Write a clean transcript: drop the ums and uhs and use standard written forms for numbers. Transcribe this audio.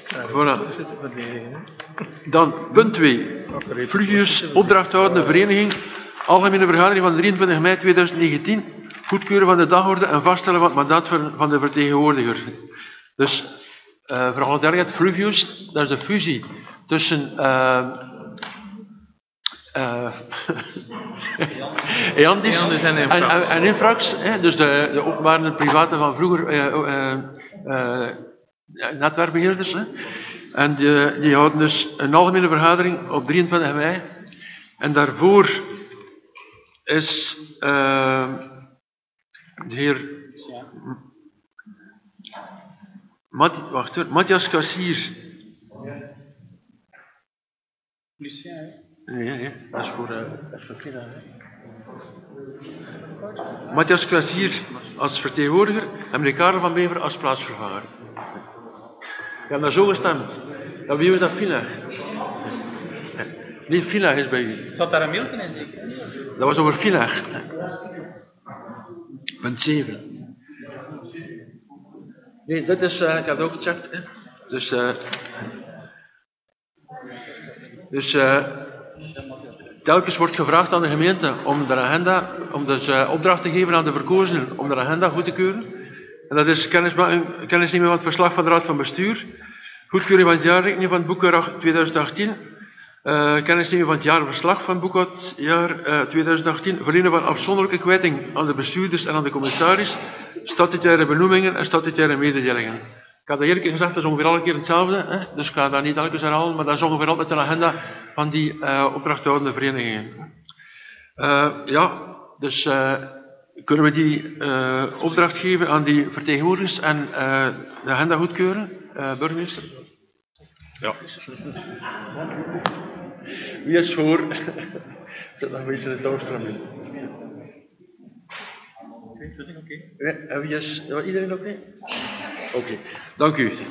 Voilà. Dan, punt 2. Fluvius, opdrachthoudende vereniging, algemene vergadering van 23 mei 2019, goedkeuren van de dagorde en vaststellen van het mandaat van de vertegenwoordiger. Dus, voor alle duidelijkheid, Fluvius, dat is de fusie tussen Eandis en Infrax, dus de openbare privaten van vroeger netwerkbeheerders. Hè. En die houden dus een algemene vergadering op 23 mei. En daarvoor is de heer Matthias Kassier. Nee, dat is voor Kina. Matthias Kassier als vertegenwoordiger en meneer Karel van Bever als plaatsvervanger. Ik heb daar zo gestemd. Ja, wie was dat? Villa? Nee, Villa is bij u. Zat daar een mailje in, zeker? Dat was over Villa. Punt 7. Nee, dit is... ik heb het ook gecheckt. Hè. Dus telkens wordt gevraagd aan de gemeente om de agenda, om dus opdracht te geven aan de verkozenen om de agenda goed te keuren. En dat is kennisneming van het verslag van de Raad van Bestuur, goedkeuring van het jaarrekening van het boekjaar 2018, kennisneming van het jaarverslag van het boekhoudjaar 2018, verlenen van afzonderlijke kwijting aan de bestuurders en aan de commissaris, statutaire benoemingen en statutaire mededelingen. Ik had dat eerlijk gezegd, dat is ongeveer alle keer hetzelfde, hè? Dus ik ga dat niet elke keer herhalen, maar dat is ongeveer altijd de agenda van die opdrachthoudende verenigingen. Dus kunnen we die opdracht geven aan die vertegenwoordigers en de agenda goedkeuren, burgemeester? Ja. Wie is voor? Zet nog een beetje in de touwstram in. Oké. Wie is... Iedereen oké? Oké, dank u.